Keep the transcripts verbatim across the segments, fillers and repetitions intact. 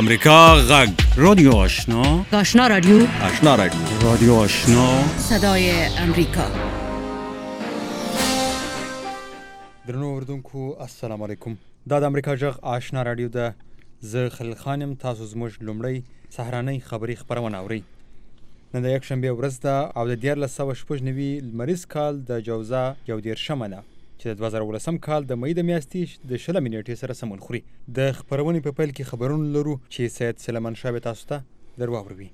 امریکا غږ رادیو آشنا آشنا رادیو آشنا رادیو رادیو آشنا صدای امریکا. درنو اوردونکو السلام علیکم. دا د امریکا غږ آشنا رادیو ده. زه خلیل خان یم. تاسو زموږ لومړی سهارنۍ خبري خپرونه اورئ. نن د یکشنبې ورځ ده او د دیارلس سوه شپږ نوي لمریز کال د جوزا یو دېرشمه ده چې د دوه زره اوولسم کال د مۍ د میاشتې د شلمې نیټې سره سمون خوري. د خپرونې په پیل کې خبرونه لرو چې سید سلیمان شاه به تاسو ته در واوروي.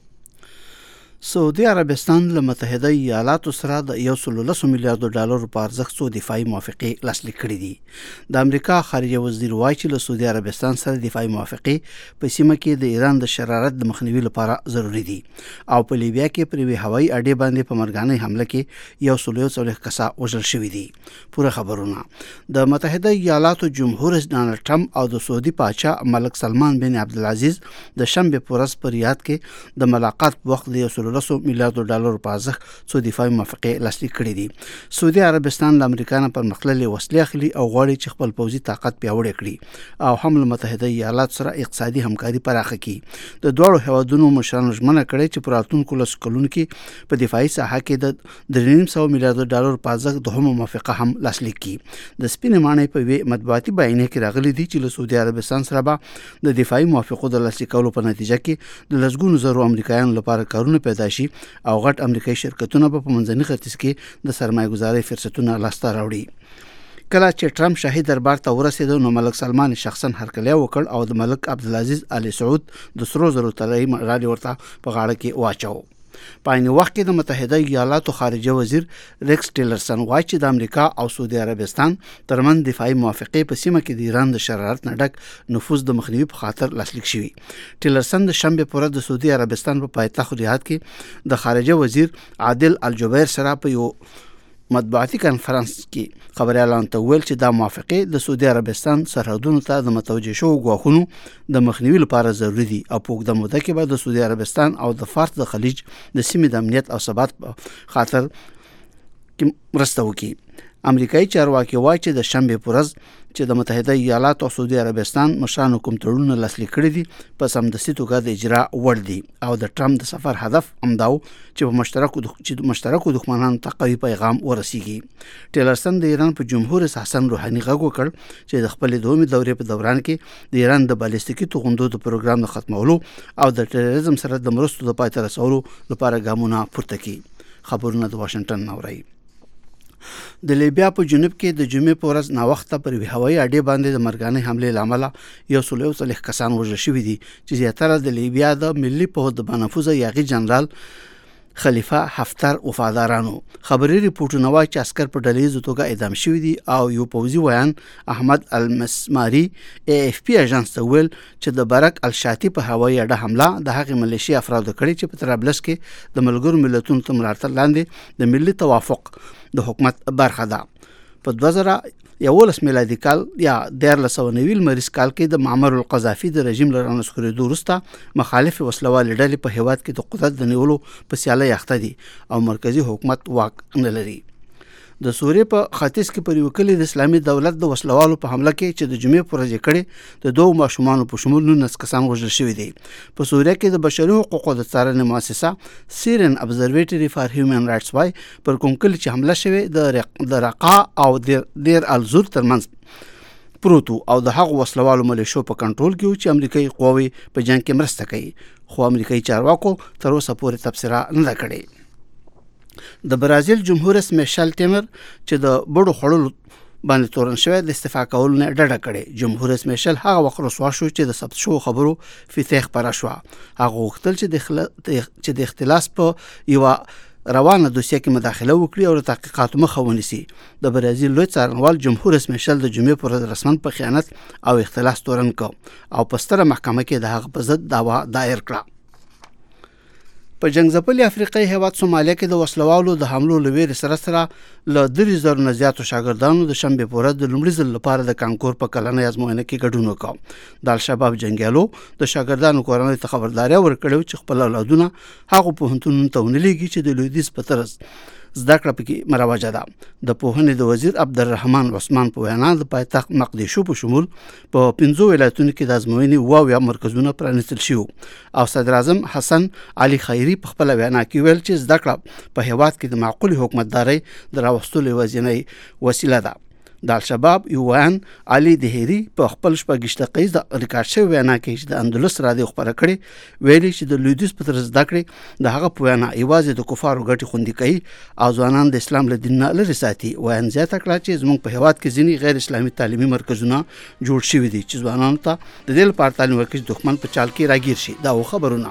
سعودي عربستان له متحده ایالاتو سره د یو سل لسو میلیارډو ډالرو په ارزښت څو دفاعي موافقې لاسلیک کړي دي. د امریکا خارجه وزیر وایي چې له سعودي عربستان سره دفاعي موافقې په سیمه کې د ایران د شرارت د مخنیوي لپاره ضروری دي او په لیبیا کې پر یوې هوایي اډې باندې په مرګانۍ حمله کې یو سل یو څلوېښت کسه وژل شوي دي. پوره خبرونه د متحده ایالاتو جمهور رئیس ډانلډ ټرمپ او د سعودي پاچا ملک سلمان بن عبدالعزیز د شنبې په ورځ په ریاض کې د ملاقات په وخت د یو سل لسو میلیارډو ډالرو په ارزښت څو دفاعي موافقې لاسلیک کړي دي. سعودي عربستان له امریکا نه پرمختللې وسلې اخلي او غواړي چې خپل پوځي طاقت پیاوړی کړي او هم له متحده ایالاتو سره اقتصادي همکاري پراخه کړي. د دواړو هیوادونو مشرانو ژمنه کړې چې په راتلونکو لسو کلونو کې په دفاعي ساحه کې د درې نیم سوه میلیارډو ډالرو په ارزښت دوهمه موافقه هم لاسلیک کړي. د سپینې ماڼۍ په یوې مطبوعاتي بیانیه کې راغلي دي چې له سعودي عربستان سره به د دفاعي موافقو د لاسلیکولو په نتیجه کې د لسګونو زرو امریکایانو لپاره کارونه پیدا شي او غټ امریکایي شرکتونه به په منځني ختیځ کې د سرمایه گذارۍ فرصتونه لاسته راوړي. کله چې ټرمپ شاهي دربار ته ورسېد نو ملک سلمان شخصا هرکلی وکړ او د ملک عبدالعزیز آل سعود د سرو زرو طلایي مډال ورته په غاړه کې واچو. په عین وخت کې د متحده ایالاتو خارجه وزیر ریکس ټیلرسن وایي چې د امریکا او سعودي عربستان ترمن دفاعي موافقې په سیمه کې د ایران د شرارت نه ډک نفوذ د مخنیوي په خاطر لاسلیک شوي. ټیلرسن د شنبې په ورځ د سعودي عربستان په پایتخت ریاض کې د خارجه وزیر عادل الجبیر سره په یو مطبوعاتي کانفرنس کې خبريالانو ته ویل چې دا موافقې د سعودي عربستان سرحدونو ته د متوجه شو غواخونو د مخنیوي لپاره ضروري دي او په اوږده موده کې به د سعودي عربستان او د فارس د خلیج د سیمې د امنیت او ثبات په خاطر کې مرسته وکړي. امریکایي چارواکي وایي چې د شنبې په ورځ چې د متحده ایالاتو او سعودي عربستان مشرانو کوم تړونونه لاسلیک کړي دي په سمدستي توګه د اجرا وړ دي او د ټرمپ د سفر هدف همدا و چې په مشترکو چې مشترکو دښمنانو ته قوي پیغام ورسیږي. ټیلرسن د ایران په جمهور رئیس حسن روحاني غږ وکړ چې د خپلې دومې دورې په دوران کې د ایران د بالستیکي توغندو د پروګرام د ختمولو او د ټیرریزم سره د مرستو د پای ته رسولو لپاره ګامونه پورته کړي. خبرونه د واشنگټن اوري. د لیبیا په جنوب کې د جمعې په ورځ ناوخته پر یوې هوایي اډې باندې د مرګانۍ حملې له امله یو سل یو څلوېښت کسان وژل شوي دي چې زیاتره د لیبیا د ملي پوځ د بانفوذه یاغي جنرال خلیفه حفتر وفادارانو. خبري ریپورټونه وایي چې عسکر په ډلهیزه توګه اعدام شوي دي او یو پوځي ویان احمد المسماري ای اف پی اژانس ته ویل چې د برک الشاتی په هوایي اډه حمله د هغې ملیشي افرادو کړې چې په طرابلس کې د ملګرو ملتونو تر ملاتړ لاندې د ملي توافق د حکومت برخه ده. په دوه زره یولس میلادي کال یا دیارلس سوه نوي لمریز کال کې د معمر القذافي د رژیم له رانسکورېدو وروسته مخالف وسلوالې ډلې په هیواد کې د قدرت د نیولو په سیالۍ اخته دي او مرکزي حکومت واک نه لري. د سوریې په ختیځ کې پر یو کلي د اسلامي دولت د وسلوالو په حمله کې چې د جمعې په ورځ کړي د دوه ماشومانو په شمول نولس کسان وژل شوي دي. په سوریه کې د بشري حقوقو د څارنې مؤسسه سیرن ابزرویټري فار هیومن رایټس وایي پر کوم کلي چې حمله شوې د رقا او دیر الزور ترمنځ پروتو او د هغو وسلوالو ملیشو په کنټرول کې و چې امریکایي قواوې په جنګ کې مرسته کوي، خو امریکایي چارواکو تر اوسه پورې تبصره نه ده کړې. د برازیل جمهور رئیس میشل تیمر چې د بډو خړلو باندې تورن شوی د استعفا کولو نه ډډه کړې. جمهور رئیس میشل هغه وخت رسوا شو چې د ثبت شوو خبرو فتح خپره شوه. هغه غوښتل چې د خل... چې د اختلاس په یوه روانه دوسیه کې مداخله وکړي او د تحقیقاتو مخه ونیسي. د برازیل لوی څارنوال جمهور رئیس میشل د جمعې پر ورځ رسماً په خیانت او اختلاس تورن کړ او په ستره محکمه کې د هغه په ضد دعوا دایر کړه. په جنګ ځپلي افریقایي هیواد سومالیا کې د وسلوالو د حملو له ویرې سره سره له درې زرو نه زیاتو شاګردانو د شنبې په ورځ د لومړي ځل لپاره د کانکور په کلنۍ ازموینه کې ګډون وکړ. د الشباب جنګیالو د شاګردانو کورنۍ ته خبرداری ورکړې چې خپل اولادونه هغو پوهنتونونو ته ونه لیږي چې د لویدیځ په طرز زده کړه پکې مروجه ده. د پوهنې د وزیر عبدالرحمن عثمان په وینا د پایتخت مقدشو په شمول په پنځو ولایتونو کې د ازموینې واویا مرکزونه پرانیستل شوي او صدر اعظم حسن علي خیري په خپل وینا کې ویل چې زده کړه په هیواد کې د معقول حکومتداري د راوستلو یوازینۍ وسیله ده. د الشباب یوان علي دهيري په خپل شپږشت دقیقې د ریکارډ شوی وینا کې چې د اندلس رادیو خبره کړې ویلي چې د لویدیځ په طرز زده کړې د هغه په وینا یوازې د کفارو ګټې خوندي کوي او ځوانان د اسلام له دین نه لرې ساتي. ویان زیاته کړه چې زموږ په هیواد کې ځینې غیر اسلامي تعلیمي مرکزونه جوړ شوي دي چې ځوانانو ته د دې لپاره تعلیم ورکړي چې دښمن په چال کې راګیر شي. دا و خبرونه.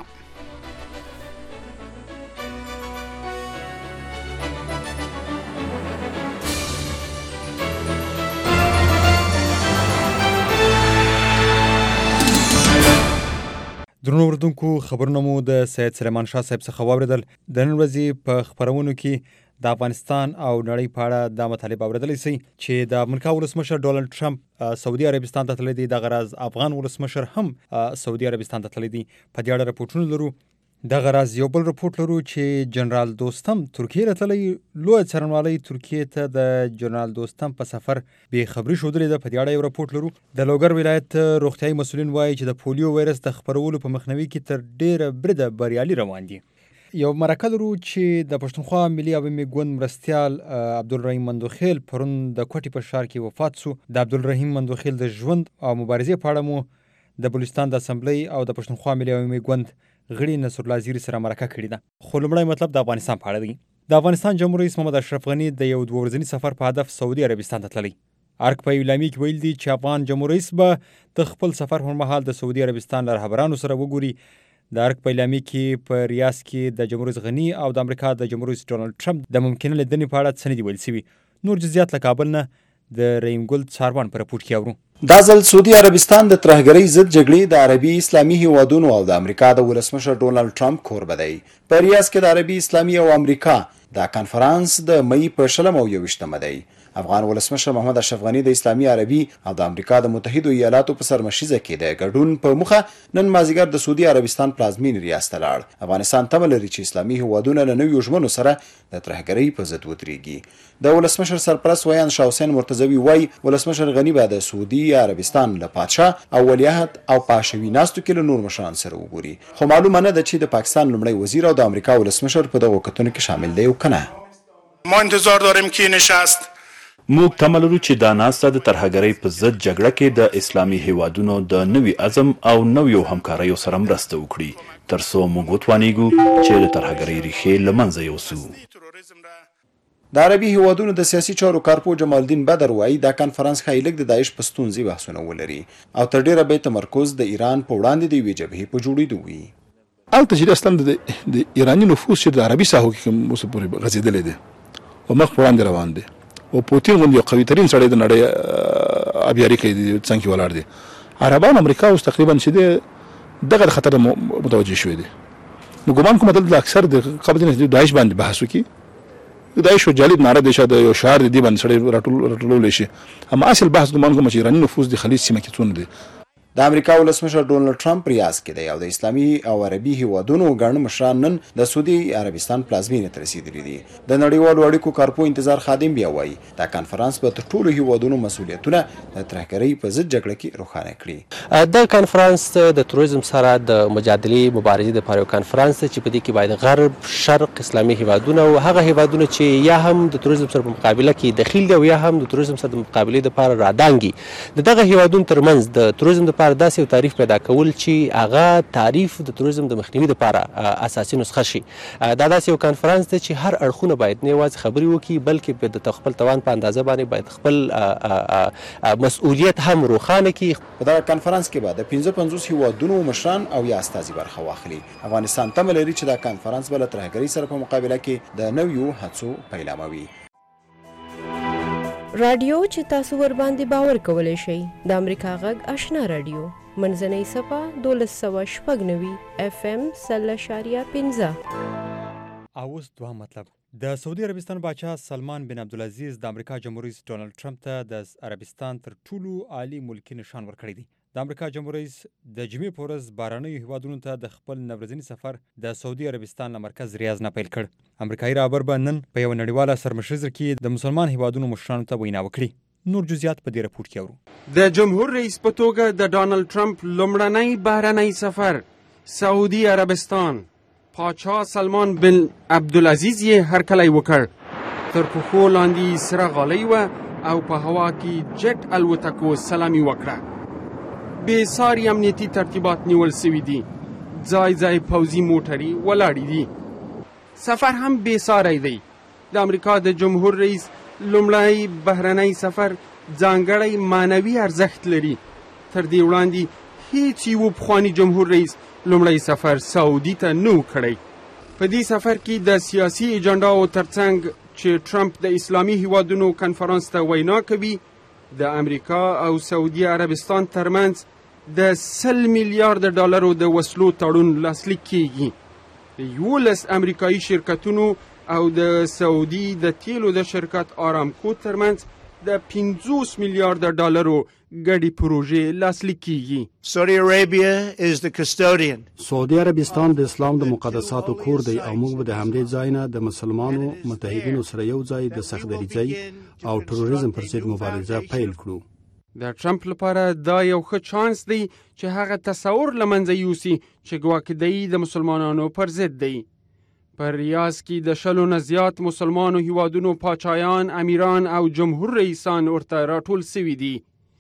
درنو اورېدونکو خبرونه مو د سید سلیمان شاه صاحب څخه واورېدل. د نن ورځې په خپرونو کې د افغانستان او نړۍ په اړه دا مطالب اورېدلی سئ چې د امریکا ولسمشر ډونالډ ټرمپ سعودي عربستان ته تللی دی. دغه راز افغان ولسمشر هم سعودي عربستان ته تللی دی. په دې اړه رپورټونه لرو. دغه راز یو بل رپورټ لرو چې جنرال دوستم ترکیې ته تللی. لویه څارنوالۍ ترکیې ته د جنرال دوستم په سفر بې خبري ښودلې ده. په دې اړه یو رپورټ لرو. د لوګر ولایت روغتیایي مسؤلین وایي چې د پولیو وایرس د خپرولو په مخنیوي کې تر ډېره بریده بریالي روان دي. یو مرکه لرو چې د پښتونخوا ملي عوامي ګوند مرستیال عبدالرحیم مندوخیل پرون د کوټې په ښار کې وفات سو. د عبدالرحیم مندوخیل د ژوند او مبارزې په اړه مو د بلوچستان د اسمبلی او د پښتونخوا ملي عوامي ګوند غړي نصر الله زیري سره مرکه کړې ده. خو لومړی مطلب د افغانستان په اړه دی. د افغانستان جمهور رئیس محمد اشرف غني د یو دوه ورځني سفر په هدف سعودي عربستان ته تللی. ارګ په اعلامیه کې ویل دي چې افغان جمهور رئیس به د خپل سفر پر مهال د سعودي عربستان له رهبرانو سره وګوري. د ارګ په اعلامیه کې په ریاض کې د جمهور رئیس غني او د امریکا د جمهور رئیس ډونالډ ټرمپ د ممکنه لیدنې په اړه څه نه دي ویل شوي. نور جزئیات له کابل نه د رحیم ګل څاروان په رپورټ کې اورو. دا ځل سعودي عربستان د ترهګرۍ ضد جګړې د عربي اسلامي هیوادونو او د امریکا د ولسمشر ډونالډ ټرمپ کوربه دی. په ریاض کې د عربي اسلامي او امریکا دا کنفرانس د مئی په شلم او یوویشتمه دی. افغان ولسمشر محمد اشرف غني د اسلامي عربي او د امریکا د متحدو ایالاتو په سرمشیزه کې د ګډون په موخه نن مازیګر د سعودي عربستان پلازمین ریاض ته لاړ. افغانستان تمه لري چې اسلامي هیوادونه له نویو ژمنو سره د ترهګرۍ په ضد ودرېږي. د ولسمشر سرپرست ویان شاه حسین مرتضوي وایي ولسمشر غني به د سعودي عربستان له پادشاه او ولیعهد او پاشوي ناستو کې له نور مشران سره وګوري. خو معلومه نه ده چې د پاکستان لومړی وزیر او د امریکا ولسمشر په دغو کتنو کې شامل دی او کنه. ما انتظار داریم که نشست موږ تمه لرو چې دا ناسته د ترهګرۍ په ضد جګړه کې د اسلامي هیوادونو د نوي عزم او نویو همکاریو سره مرسته وکړي تر څو موږ وتوانیږو چې د ترهګرۍ ریښې له منځه یوسو. د عربي هیوادونو د سیاسي چارو کارپو جمال الدین بدر وایي دا کنفرانس ښایي لږ د داعش په ستونزې بحثونه ولري او تر ډېره به تمرکز د ایران په وړاندې د یوې جبهې په جوړېدو وي. هلته چې اصلا د ایراني نفوذ چې د عربي ساحو کې اوس پورې غځېدلی دی او مخ په وړاندې روان دی او پوتین غوندې یو قوي ترین سړی د نړۍ ابیاري کوي څنګ کې ولاړ دی. عربان امریکا اوس تقریبا چې دی دغه خطر متوجه شوی دی. نو ګمان کوم دلته اکثر د قبل نه داعش باندې بحث وکړي. داعش یو جالب ناره دی چې د یو شعار دی باندې سړی راټول راټولول شي. اما اصل بحث ګمان کوم چې ایراني نفوذ د خلیج سیمه کې څونه دی. د امریکا ولسمشر ډونالډ ټرمپ ریاض کې دی او د اسلامي او عربي هیوادونو ګڼ مشران نن د سعودي عربستان پلازمینې ته رسیدلي دي. د نړیوالو اړیکو کارپو انتظار خادم بیا وایي دا کنفرانس به تر ټولو هیوادونو مسؤلیتونه د ترهګرۍ په ضد جګړه کې روښانه کړي. دا کنفرانس د توریزم سره د مجادلې مبارزې لپاره یو کنفرانس دی چې په دې کې باید غرب شرق اسلامي هیوادونه او هغه هیوادونه چې یا هم د توریزم سره په مقابله کې دخیل دي او یا هم د توریزم سره د مقابلې لپاره رادانګي د دغه هیوادونو ترمنځ د توریزم لپاره داسې یو تعریف پیدا کول چې هغه تعریف د توریزم د مخنیوي لپاره اساسي نسخه شي. دا داسې یو کنفرانس دی چې هر اړخونه باید نه یوازې خبرې وکړي بلکې د خپل توان په اندازه باندې باید خپل مسؤلیت هم روښانه کړي. په دغه کنفرانس کې به د پنځه پنځوس هیوادونو مشران او یا استازي برخه واخلي. افغانستان تمه لري چې دا کنفرانس به له ترهګرۍ سره په مقابله کې د نویو هڅو پیلاموي. رادیو چې تاسو ور باندې باور کولی شئ د امریکا غږ آشنا رادیو منځنۍ صفه دولس سوه شپږ نوي اف ام سل اشاریه پنځه. اوس دوهم مطلب د سعودي عربستان باچا سلمان بن عبدالعزیز د امریکا جمهور رئیس ډونالډ ټرمپ ته د عربستان تر ټولو عالی ملکي نشان ورکړی دی. د امریکا جمهور رئیس د جمعې په ورځ بهرنیو هیوادونو ته د خپل نورځني سفر د سعودي عربستان له مرکز ریاض نه پیل کړ. امریکایي رهبر به نن په یوه نړیواله سرمشریزه کې د مسلمان هیوادونو مشرانو ته وینا وکړي. نور جزئیات په دې راپور کې اورو. د جمهور رئیس په توګه د ډانلډ ټرمپ لومړنی بهرنی سفر سعودي عربستان، پاچا سلمان بن عبدالعزیز یې هرکلی وکړ. تر پښو لاندې سره غالۍ وه او په هوا کې جټ الوتکو سلامي وکړه. بې ساري امنیتي ترتیبات نیول سوي دي. ځای ځای پوځي موټرې ولاړې دي. سفر هم بې ساری دی. د امریکا د جمهور رئیس لومړی بهرنی سفر ځانګړی معنوي ارزښت لري. تر دې وړاندې هیڅ یو پخواني جمهور رئیس لومړی سفر سعودي ته نه و کړی. په دې سفر کې د سیاسي ایجنډاو ترڅنګ چې ټرمپ د اسلامي هیوادونو کنفرانس ته وینا کوي، د امریکا او سعودي عربستان ترمنځ د سل میلیارډ ډالرو د وسلو تړون لاسلیک کیږي. د یولس امریکایي شرکتونو او د سعودي د تیلو د شرکت آرامکو ترمنځ د پنځوس میلیارډ ډالرو ګډې پروژې لاسلیک کیږي. Saudi Arabia is the custodian. سعودي عربستان د اسلام د مقدساتو کور دی او موږ به د همدې ځای نه د مسلمانو متحدینو سره یو ځای د سختدریځۍ او تروریزم پر ضد مبارزه پیل کړو. د ټرمپ لپاره دا یو ښه چانس دی چې هغه تصور له منځه یوسي چې ګواکدایي د مسلمانانو پر ضد دی. په ریاض کې د شلو نه زیات مسلمانو هیوادونو پاچایان، امیران او جمهور رئیسان ورته راټول سوي دي.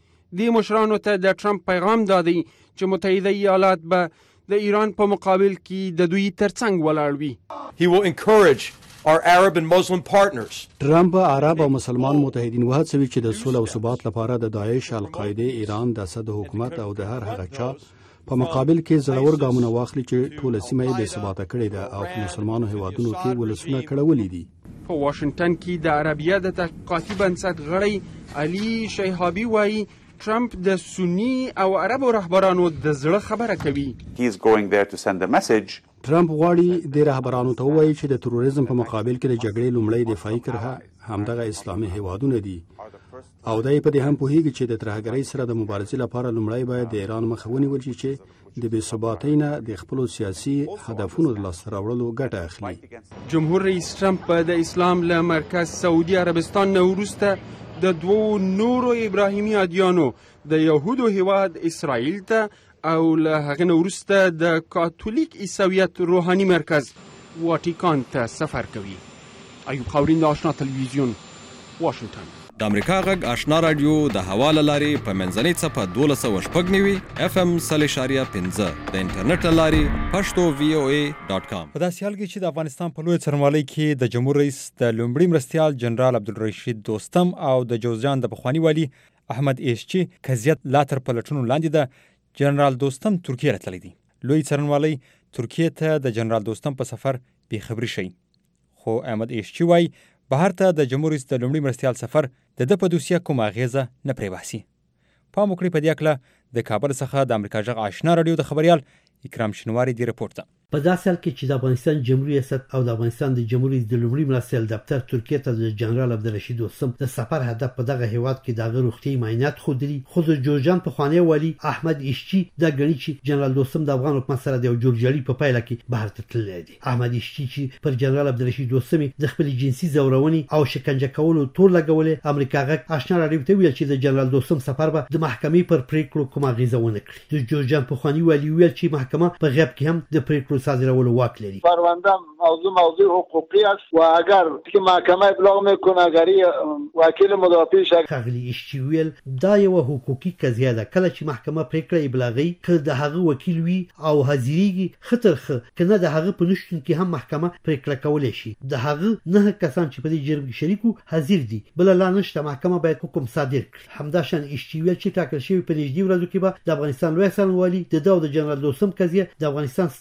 دې مشرانو ته د ټرمپ پیغام دا دی چې متحده ایالات به د ایران په مقابل کې د دوی ترڅنګ ولاړ وي. He will encourage our Arab and Muslim partners. ټرمپ عرب او مسلمان متحدین وهڅوي چې د صلح او ثبات لپاره د داعش، القاعده، ایران، د اسد حکومت او د هر هغه چا په مقابل کې زړور ګامونه واخلي چې ټوله سیمه یې بې ثباته کړې ده او په مسلمانو هیوادونو کې ولسونه کړولې دي. په واشنگټن کې د عربیه د تحقیقاتي بنسټ غړی علي شیهابي وایي ټرمپ د سنی او عربو رهبرانو د زړه خبره کوي. He is going there to send a message. ټرمپ غواړي د رهبرانو ته ووایي چې د تروریزم په مقابل کې د جګړې لومړی دفاعي کرښه همدغه اسلامي هیوادونه دي او دی په دې هم پوهیږي چې د ترهګرۍ سره د مبارزې لپاره لومړی باید د ایران مخه ونیول شي چې د بې ثباتۍ نه د خپلو سیاسي هدفونو د لاسته راوړلو ګټه اخلي. جمهور رئیس ټرمپ د اسلام له مرکز سعودي عربستان نه وروسته د دوو نورو ابراهیمي ادیانو د یهودو هیواد اسرائیل ته او له هغه نه وروسته د کاتولیک عیسویت روحاني مرکز واټیکان ته سفر کوي. ایوب خاورین د آشنا تلویزیون، واشنگټن. د امریکا غږ آشنا رادیو د هوا له لارې په منځنۍ څپه دولس سوه شپږ نوي اف ام سل اشاریه پنځه د انټرنیټ له لارې پښتو وی او ای ډاټ کام. په داسې حال کې چې د افغانستان په لویه څرنوالۍ کې د جمهور رئیس د لومړي مرستیال جنرال عبدالرشید دوستم او د جوزجان د پخواني والي احمد ایشچي قضیت لا تر پلټنو لاندې ده. جنرال دوستم ترکیه ته تللی دی. لوی څرنوالۍ ترکیه ته د جنرال دوستم په سفر بې خبري شي، خو احمد ایشچي وایي بهر ته د جمهور رئیس د لومړي مرستیال سفر د ده په دوسیه کومه اغیزه نه پرې باسي. پام وکړئ په دې هکله د کابل څخه د امریکا غږ آشنا راډیو د خبریال اکرام شینواري دې رپورټ ته. په داسې حال کې چې د افغانستان جمهوریت ریاست او د افغانستان د جمهوریت د لومړي مرستیال دفتر ترکیه ته د جنرال عبدالرشید دوستم د سفر هدف په دغه هیواد کې د هغه روغتیایي معاینات ښودلي، خو د جوزجان پخوانی والي احمد ایشچي دا ګڼي چې جنرال دوستم د افغان حکومت سره د یو جوړجاړي په پایله کې بهر ته تللی دی. احمد ایشچي چې پر جنرال عبدالرشید دوستم د خپلې جنسي ځورونې او شکنجه کولو تور لګولې، امریکا غږ آشنا راډیو ته ویل چې د جنرال دوستم سفر به د محکمې پر پریکړو کومه اغیزه ونه کړي. د جوزجان پخوانی والي ویل چې محکمه په غیاب کې هم د پریکړو صادرولو واک لري. پرونده موضوع موضوع حقوقی است و اگر که محکمه ابلاغ میکنه اگر وکیل مدافع شخص خغلی ایشچي ویل دا یو حقوقي قضیه ده. کله چې محکمه پریکړه ابلاغي که د هغه وکیل وي او حاضریږي خطرخه کنه د هغه په نشتون کې هم محکمه پریکړه کولای شي. د هغه نه کسان چې په دې جرم کې شریکو حاضر دي، بل لا نشته محکمه باید حکم صادر کړي. همداشان ایشچي ویل چې ټاکل شوی په نږدې ورځو کې به د افغانستان لوی څارنوالي د داو د جنرال دوستم قضیه د افغانستان سترې محکمې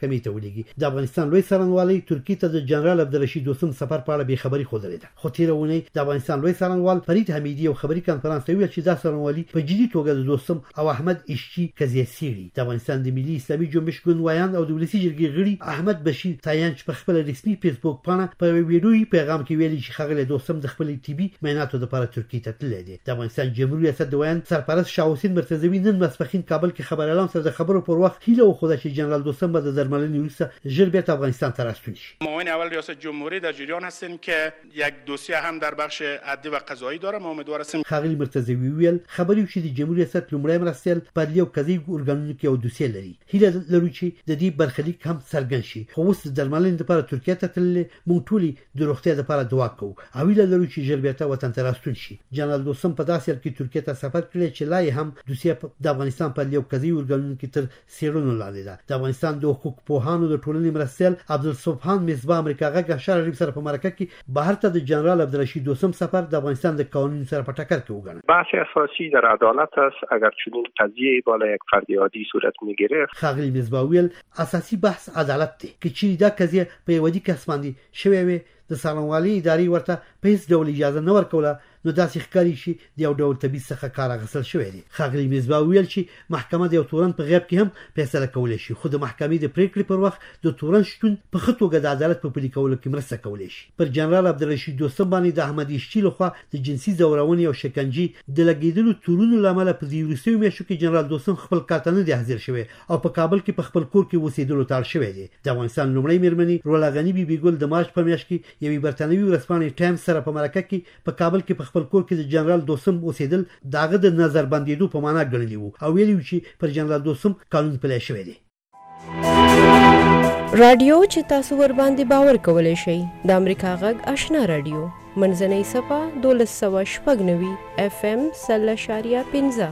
محکمې ته ولېږي. د افغانستان لوی څارنوالۍ ترکیې ته د جنرال عبدالرشید دوستم سفر په اړه بې خبري ښودلې ده. خو تېره اونۍ د افغانستان لوی څارنوال فرید حمیدي یو خبري کنفرانس ته ویل چې دا څارنوالي په جدي توګه د دوستم او احمد اشچي قضیه څېړي. د افغانستان د ملي اسلامي جنبش ګوندوایان او د ولسي جرګې غړي احمد بشیر تایانچ په خپل رسمي فیسبوک پاڼه په ویډیويي پیغام کې ویلي چې ښاغلی دوستم د خپل طبي معایناتو لپاره ترکیې ته تللی دی. د افغانستان جمهوریت ریاست د ویان سرپرست شاه حسین مرتضوي نن ماسپښین کابل کې خبريالان سره د خبرو پر وخت هیله وښوده چې جنرال دوستم به د درملنې وروسته ژر بیرته افغانستان ته راستون شي. معاون اول ریاست جمهوری در جریان هستیم که یک دوسیه هم در بخش عدلی و قضایی داره. ما امیدوار هستیم. ښاغلي مرتضوي ویل خبرې چې د جمهوریت ریاست لومړی مرستیال په عدلي او قضایي ارګانونو کې یو دوسیه لري. هیله لرو چې د دې برخلیک هم څرګند شي. خو اوس د درملنې لپاره ترکیه ته تللی موږ ټولې د روغتیا لپاره دعا کوو او هیله لرو چې ژر بیرته وطن ته راستون شي. جنرال دوستم په داسې حال کې ترکیه ته سفر کړی چې لا یې هم دوسیه د افغانستان په عدلي او قضایي ارګانونو کې تر څېړنو لاندې ده. د افغانستان د حقوق پوهانو د ټولنې مرستیال عبدالسبحان مصباح امریکا غږ اشار عرب سره په مرکه کې بهر ته د جنرال عبدالرشید دوستم سفر د افغانستان د قانون سره په ټکر کې وګڼه. بحث اساسی در عدالت است. اگر چنین قضیه بالا یک فرد عادی صورت میگرفت ښاغلي مصباح ویل اساسي بحث عدالت دی. که چیرې دا قضیه په یو عادي کس باندې شوې وي د څارنوالۍ ادارې ورته په هیڅ ډول اجازه نه ورکوله نو داسې ښکاري چې د یو ډول تبعیض څخه کار اخیستل شوی دی. ښاغلي مصباح ویل چې محکمه د یو تورن په غیاب کې هم فیصله کولی شي خو د محکمې د پریکړې پر وخت د تورن شتون په ښه توګه د عدالت په پلي کولو کې مرسته کولی شي. پر جنرال عبدالرشید دوستم باندې د احمد اشچي لخوا د جنسي ځورونې او شکنجې د لګېدلو تورونو له امله په دې وروستیو میاشتو کې جنرال دوستم خپل کار ته نه دی حاضر شوی او په کابل کې په خپل کور کې اوسېدلو ته اړ شوی دی. د افغانستان لومړۍ مېرمنې رولا غني بیبي ګل د مارچ په میاشت کې یوې برتانوي ورځپاڼې ټایمز سره په مرکه کې په کابل کې په خپل کور کې د جنرال دوستم اوسېدل داغه د نظر بندېدو په معنا ګڼلی وو او ویلي چې پر جنرال دوستم قانون پلی شوی دی. رادیو چې تاسو ور باندې باور کولای شئ د امریکا غږ آشنا رادیو منځنۍ صفه دولس سوه شپږ نوي اف ام سل اشاریه پنځه.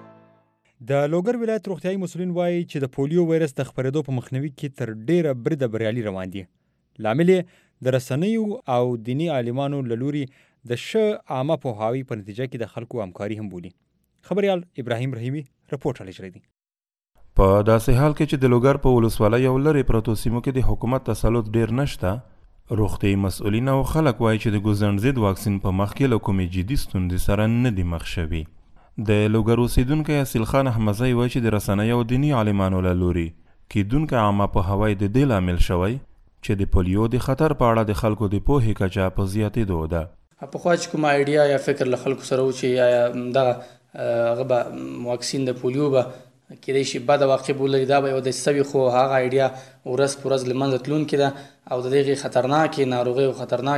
د لوګر ولایت روغتیایي مسؤلین وایي چې د پولیو وایرس د خپرېدو په مخنیوي کې تر ډیره بریده بریالي روان دي. لامل یې د رسنیو او دیني عالمانو له لوري د ښه عامه پوهاوي په نتیجه کې د خلکو همکاري هم بولي. خبریال ابراهیم رحیمي رپورټ رالیږلی دی. په داسې حال کې چې د لوګر په ولسوالۍ او لرې پرتو سیمو کې د حکومت تسلط ډیر نشته، روغتیایي مسؤلین او خلک وایي چې د ګوزڼ ضد واکسین په مخ کې له کومې جدي ستونزې سره نه دي مخ شوي. د لوګر اوسیدونکی اصیل خان احمدزی وایي چې د رسنیو او دیني عالمانو له لوري کیدونکی عامه پوهاوی د دې لامل شوی چې د پولیو د خطر په اړه د خلکو د پوهې کچه په زیاتېدو ده. پخوا چې کومه ایډیا یا فکر له خلکو سره و چې یا دغه هغه به واکسین د پولیو به کېدای شي بده واقع ولري، دا به یو داسې سوي، خو هغه ایډیا ورځ په ورځ له منځه تلونکې ده او د دغې خطرناکې ناروغۍ او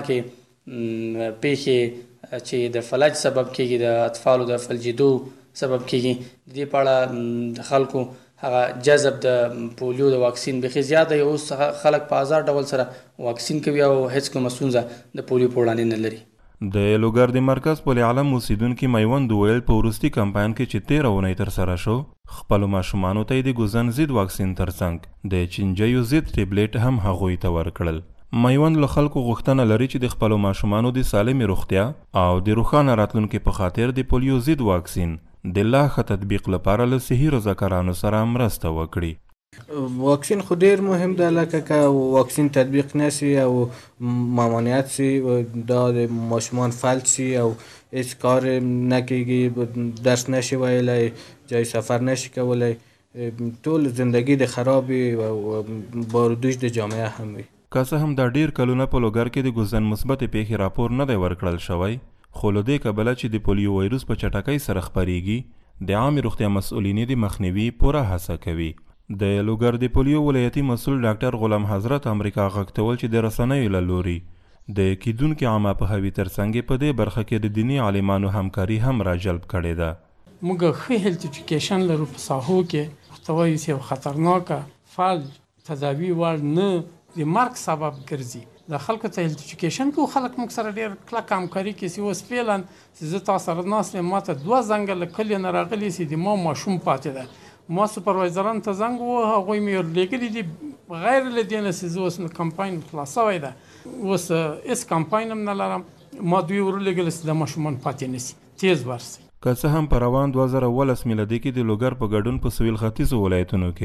خطرناکې پیښې چې د فلج سبب کېږي، د اطفالو د فلجېدو سبب کېږي، د دې په اړه د خلکو هغه جذب د پولیو د واکسین بیخي زیات دی. اوس خلک په آزاد ډول سره واکسین کوي او هیڅ کومه ستونزه د پولیو په وړاندې نه لري. د لوګر د مرکز پل عالم اوسیدونکي میوند ویل په وروستي کمپاین کې چې تېره اونۍ ترسره شو خپلو ماشومانو ته یې د ګوزن ضد واکسین ترڅنګ د چینجیو ضد ټیبلیټ هم هغوی ته ورکړل. میوند له خلکو غوښتنه لري چې د خپلو ماشومانو د سالمې روغتیا او د روښانه راتلونکي په خاطر د پولیو ضد واکسین د لا ښه تطبیق لپاره له صحي رضاکارانو سره مرسته وکړي. واکسین خو ډیر مهم ده، لکه که واکسین تطبیق نشي او ممانعت شي دا د ماشومان فلج شي او هیڅ کار نه کېږي، درس نشي ویلی، جای سفر نشي کولی، ټول زندگی د خرابي او باردوش د جامعه هم وي. که څه هم دا ډیر کلونه په لوګر کې د ګوزن مثبتې پیښې راپور نه دی ورکړل شوی، خو له دې کبله چې د پولیو وایروس په چټکۍ سره خپریږي د عامې روغتیا مسؤلین د مخنیوي پوره هڅه کوي. د لوګر د پولیو ولایتي مسؤل ډاکټر غلام حضرت امریکا غږ ته وویل چې د رسنیو له لوري د کیدونکي عامه پوهاوي ترڅنګ په دې برخه کې د دیني عالمانو همکاري هم راجلب کړې ده. موږ ښه هیلت ایجوکیشن لرو په ساحو کې، محتوای یې خطرناکه فلج تداوي وړ نه د مرګ سبب ګرځي. د خلکو ته هیلت ایجوکیشن کو خلک موږ سره ډېر کلک همکاري کوي چې اوس فعلا چې زه تاسو سره ناست یم ما ته دوه زنګه له کلي نه راغلي چې د ما ماشوم پاتې ده، ما سوپروایزران ته زنګ ووهه، هغوی مې ورلېږلي دي غیر له دې نه چې زه اوس کمپاین خلاص شوی ده، اوس هېڅ کمپاین هم نه لرم، ما دوی ورلېږلي چې د ماشومان پاتې نه شي، تیز ورسي. که څه هم په روان دوه زره اوولس میلادي کې د لوګر په ګډون په سویل ختیځو ولایتونو کې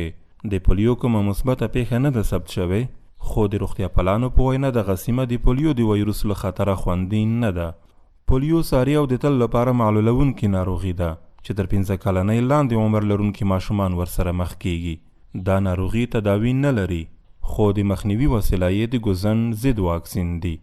د پولیو کومه مثبته پیښه نه ده ثبت شوې، خو د روغتیا پالانو په وینا دغه سیمه د پولیو د ویروس له خطره خوندي نه ده. پولیو ساري او د تل لپاره معلولونکې ناروغي ده چې تر پنځه کلنۍ لاندې عمر لرونکي ماشومان ورسره مخ کیږي. دا ناروغي تداوی نه لري، خو د مخنیوي وسیله یې د ګوزن ضد واکسین دی.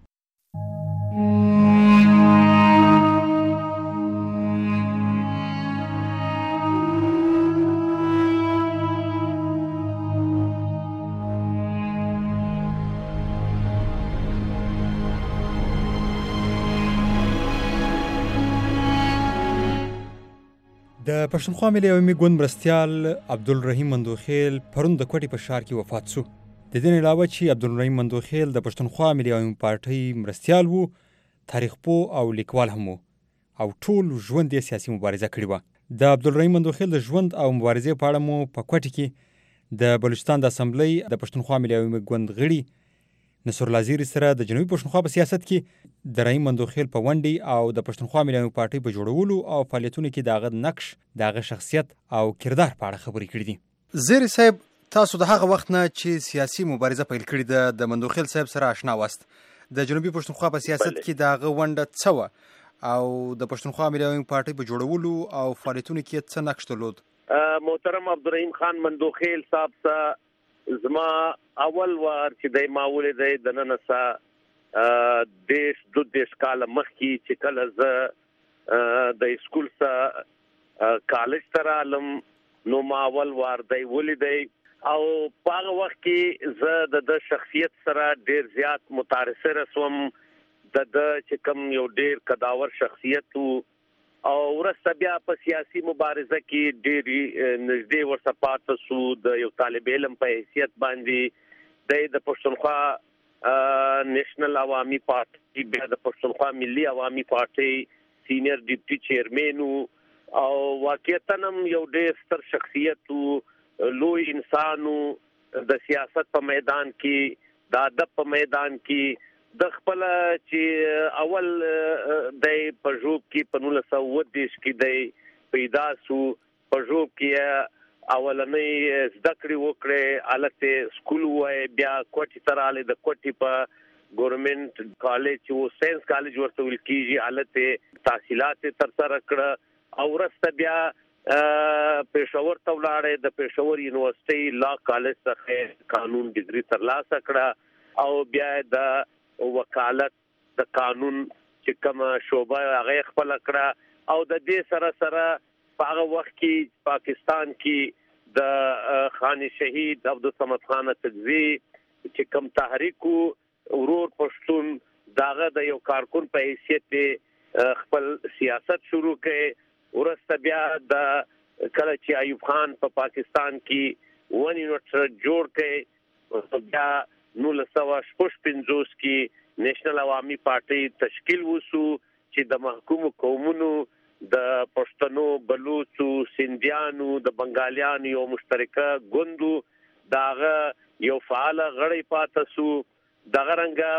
د پښتونخوا ملي عوامي ګوند مرستیال عبدالرحیم مندوخیل پرون د کوټې په ښار کې وفات شو. د دې نه علاوه چې عبدالرحیم مندوخیل د پښتونخوا ملي عوامي پارټۍ مرستیال وو، تاریخ پوه او لیکوال هم وو او ټول ژوند یې سیاسي مبارزه کړې وه. د عبدالرحیم مندوخیل د ژوند او مبارزې په اړه مو په کوټې کې د بلوچستان د اسمبلی د پښتونخوا ملي عوامي ګوند غړي نصر الله زیري سره د جنوبي پښتونخوا په سیاست کې د رحیم مندوخیل په ونډې او د پښتونخوا ملي عوامي پارټۍ په جوړولو او فعالیتونو کې د هغه نقش، د هغه شخصیت او کردار په اړه خبرې کړې دي. زیري صاحب، تاسو د هغه وخت نه چې سیاسي مبارزه پیل کړې ده د مندوخیل صاحب سره آشنا واست. د جنوبي پښتونخوا په سیاست کې د هغه ونډه څه وه او د پښتونخوا ملي عوامي پارټۍ په جوړولو او فعالیتونو کې څه نقش درلود؟ محترم عبدالرحیم خان مندوخیل صاحب سره زما اول وار چې د ماولې دی د نن سره دیش دو دیش کاله مخکې چې کله زه د اسکول سره کالج ته رالم نو ما اول وار دی ولیدی او په هغه وخت کې زه د شخصیت سره ډیر زیات متاثر شوم. د چې کوم یو ډیر قداور شخصیت وو او ورسته بیا په سیاسي مبارزه کې ډېری نږدې ورسره پاتې شو. د یو طالب علم په حیثیت باندې د پښتونخوا نېشنل عوامي پارټي، بیا د پښتونخوا ملي عوامي پارټي سینیئر ډیپټي چیرمن او واقعیتاً هم یو ډېر ستر شخصیت وو، لوی انسان وو. د سیاست په میدان کې، د ادب په میدان کې د خپل چې اول د پژوب کې په نولس سوه اووه دېرش کې د پیدا شو. پژوب کې اولنۍ زده کړې وکړې، هلته سکول وای، بیا کوټې ته راغلی، د کوټې په ګورنمنت کالج چې و ساینس کالج ورته ویل کېږي، هلته تحصیلات یې ترسره کړه او وروسته بیا پېښور ته ولاړی، د پېښور یونیورسټۍ لا کالج څخه قانون ډګري ترلاسه کړه او بیا د وکالت د قانون چې کومه شعبه هغه خپل کړه او د دې سره سره په هغه وخت کې پاکستان کې د خان شهید عبدالصمد خان تکزی چې کوم تحریک ورور پښتون داغه د یو کارکون په حیثیت خپل سیاست شروع کړي. ورسته بیا د کله چې ایوب خان په پا پاکستان کې ون یونټ جوړ کړي، بیا نولس سوه شپږ پنځوس کې نېشنل عوامي پارټۍ تشکیل وسو چې د محکومو قومونو د پښتنو، بلوچو، سندیانو، د بنګالیانو یو مشترکه ګوندو داغه یو فعال غړی پاتې سو. دغه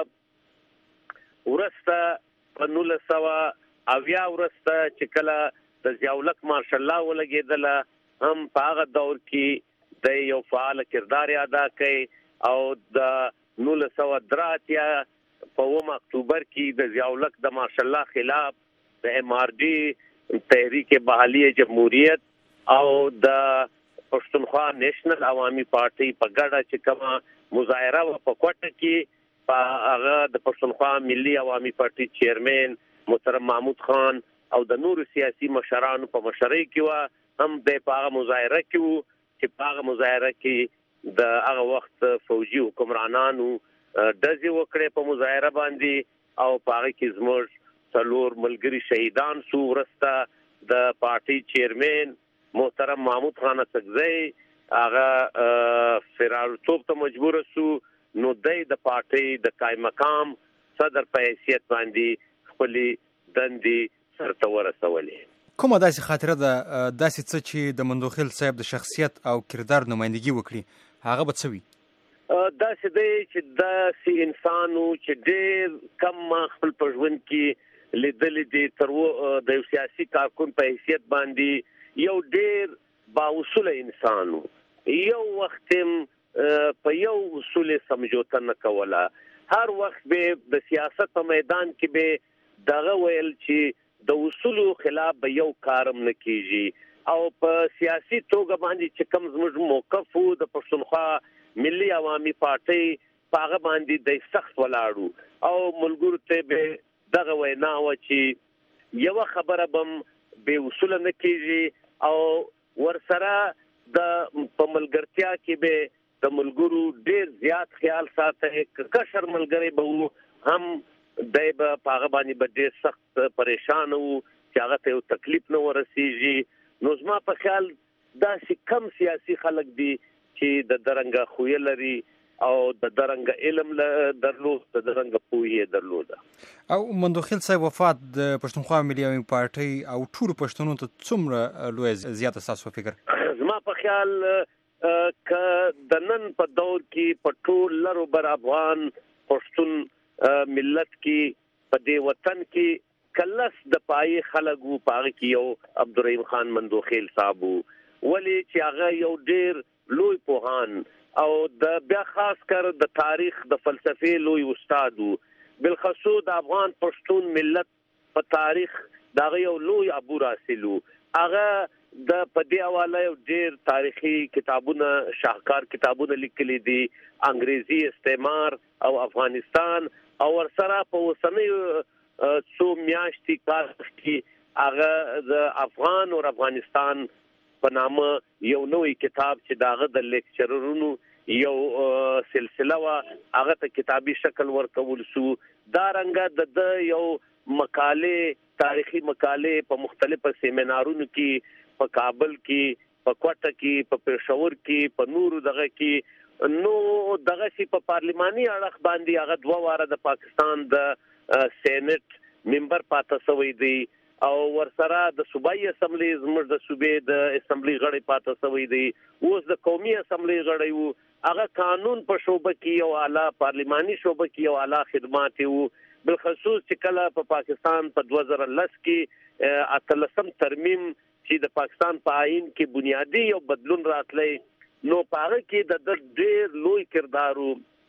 رنګه ورسته په نولس سوه اویا ورسته چې کله د ضیاءالحق ماشاء الله ولګېدله هم په هغه دور کې د یو فعال کردار ادا کړي او د نولس سوه درې اتیا په اووم اکتوبر کې د ضیاءالحق د ماشاء الله خلاف د ایم آر ډي تحریک بحالی جمهوریت او د پښتونخوا نېشنل عوامي پارټۍ په ګډه چې کومه مظاهره وه په کوټه کې، په هغه د پښتونخوا ملي عوامي پارټۍ چیرمن محترم محمود خان او د نورو سیاسي مشرانو په مشرۍ کې وه، هم د په هغه مظاهره کې وو چې په هغه مظاهره کې د هغه وخت فوجي حکمرانانو ډزې وکړې په مظاهره باندې او په هغه کې زموږ څلور ملګري شهیدان شو. ورسته د پارټۍ چیرمن محترم محمود خان تکزی هغه فرارتوب ته مجبور شو، نو دی د پارټۍ د قائم مقام صدر په حیثیت باندې خپلې دندې سرته ورسولې. کومه داسې خاطره ده، داسې څه چې د مندوخیل صاحب د شخصیت او کردار نمایندګي وکړي، هغه به څه وي؟ داسې دی چې داسې انسان و چې ډېر کم ما خپل په ژوند کې لیدلی دی، تر د یو سیاسي کارکون په حیثیت باندې یو ډېر باوصوله انسان و، یو وخت په یو اصول سمجوته نه کوله. هر وخت به د سیاست په میدان کې به دغه ویل چې د اصولو خلاف به یو کارم نه کیږي او په سیاسي توګه باندې چې کوم زموږ موقف وو د پښتونخوا ملي عوامي پارټي په هغه باندې د سخت ولاړو او ملګرو ته به دغه وینا و چې یو خبره بم به اصول نه کیږي او ورسره د په ملګرتیا کې به د ملګرو ډیر زیات خیال ساتي. کشر ملګری به هم دای په هغه باندې به ډیر سخت پریشان وو چې هغه ته تکلیف نه ورسیږي. نو زما په خیال دا چې کم سیاسي خلک دي چې د درنګ خوې لري او د درنګ علم درلود د درنګ پوهې درلود. او مندوخیل صاحب وفات د پښتونخوا ملي عوامي پارټي او ټول پښتنو ته څومره لوی زیات اساس فکر؟ زما په خیال ک د نن په دور کې په ټول لرو بر افغان پښتون ملت کې په دې وطن کې کلس د پای خلکو پاره کې یو عبدالرحیم خان مندوخیل صاحب ولی چې هغه یو ډیر لوی پوهان او د بیا خاص کر د تاریخ د فلسفي لوی استاد بالخصوص د افغان پښتون ملت په تاریخ دا یو لوی ابو راسلو هغه د پدې حواله یو ډیر تاریخي کتابونه شاهکار کتابونه لیکلي دي انګریزي استعمار او افغانستان او ورسره په وسنۍ څو میاشتې کار کې هغه د افغان او افغانستان په نامه یو نوې کتاب چې داغه د لیکچرونو یو سلسله وا هغه ته کتابي شکل ورکول شو. دا رنګه د یو مقاله تاریخي مقاله په مختلفو سیمینارونو کې په کابل کې په کوټه کې په پېښور کې په نورو دغه کې نو دغه سي په پارلماني اړخ باندې هغه دوه واره د پاکستان د سېنات ممبر پاتې شوی دی او ورسره د صوبایي اسمبلی زموږ د صوبې د اسمبلی غړي پاتې شوی دی. اوس د قومي اسمبلی غړي وو هغه قانون په شوبه کې او اعلی پارلماني شوبه کې او اعلی خدمات وو. بالخصوص چې کله په پا پاکستان په دوه زره لس کې اتلسم ترمیم چې د پاکستان په آئین کې بنیادی یو بدلون راتلی نو پاره کې د ډېر لوی کردار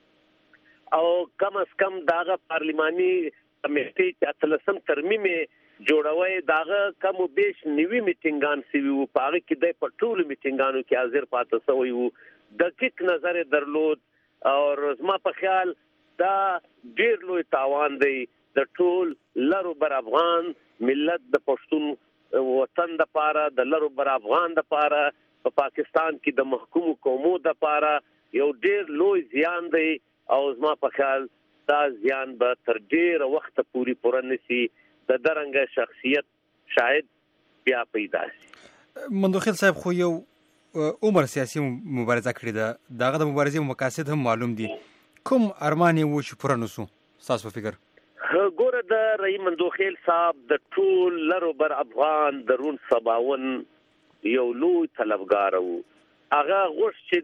او کم از کم داغه پارلماني کمیټې چې اتلسم ترمیم جوړوي داغه کم بیش نیوي میټینګان سوي وو پاره کې د پټول میټینګانو کې حاضر پاتې شوی وو. دقیق نظر درلود او زما په خیال دا ډیر لوی تاوان دی د ټول لرو بر افغان ملت د پښتون وطن د پاره د لرو بر افغان د پاره په پا پاکستان کې د محکوم قومو د پاره یو ډیر لوی زیان دی او زما په خیال دا زیان به تر ډیر وخت پوری پوره نشي د درنګ شخصیت شاید بیا پیدا شي. مندوخیل صاحب خو یو عمر سیاسي مبارزه کړې ده داغه د مبارزې مقاصد هم معلوم دي کوم ارمان وو چې پوره نسو تاسو فکر؟ ګوره د رحیم مندوخیل صاحب د ټول لرو بر افغان درون سباون یو لوی طلبګار وو. هغه غوښ چې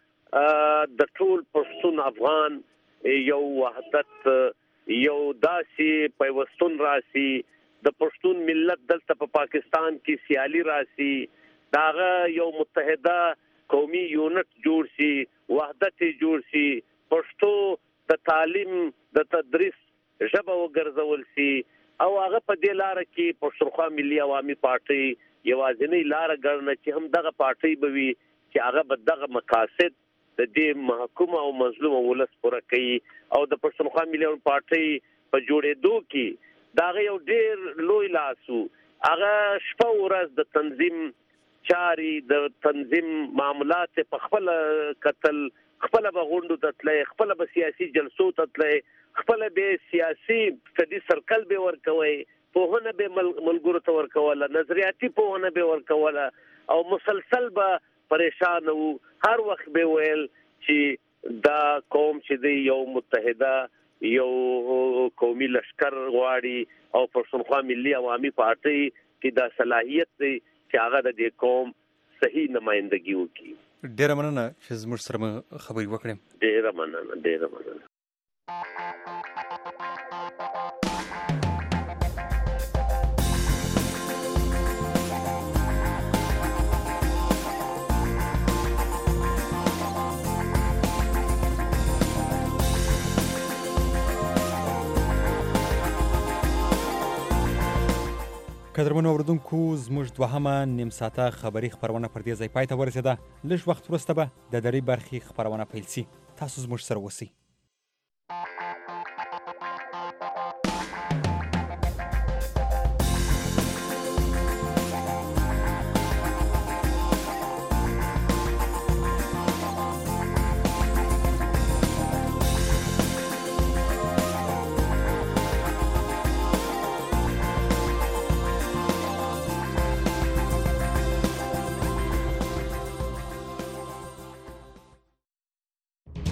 د د ټول پښتون افغان یو وحدت یو داسې پیوستون راسي د پښتون ملت دلته په پا پاکستان کې سیالي راسي داغه یو متحده قومي یونټ جوړ شي وحدت جوړ شي پښتو د تعلیم د تدریس ژبه وګرځول شي او هغه په دې لار کې پښتونخوا ملي عوامي پارټي یوازینی لار ګرځنه چې هم دغه پارټي بوي چې هغه به دغه مقاصد د دې محکوم او مظلوم ولس پوره کوي او د پښتونخوا ملي عوامي پارټي په جوړېدو کې داغه یو ډېر لوی لاسو هغه شپه ورځ د تنظیم چاري د تنظیم معاملات په خپل قتل خپل به غونډو تطلې خپل به سیاسي جلسو تطلې خپل به سیاسي سټډي سرکل به ورکوي په هونه به ملګرو ته ورکوله نظریاتي په هونه به ورکوله او مسلسل به پریشان وو. هر وخت به ویل چې دا قوم چې دی یو متحده یو قومي لشکر غواړي او پښتونخوا ملي عوامي پارټي کې دا صلاحیت دی چې هغه د دې قوم صحیح نمائندګي وکړي. ډیره مننه چې زموږ سره خبرې وکړې. ډیره مننه ډیره مننه. قدرمنو اورېدونکو زموږ دوهمه نیم ساعته خبري خپرونه پر دې ځای پای ته ورسېده. لږ وخت وروسته به د درې برخې خپرونه پیل سي. تاسو زموږ سره اوسئ.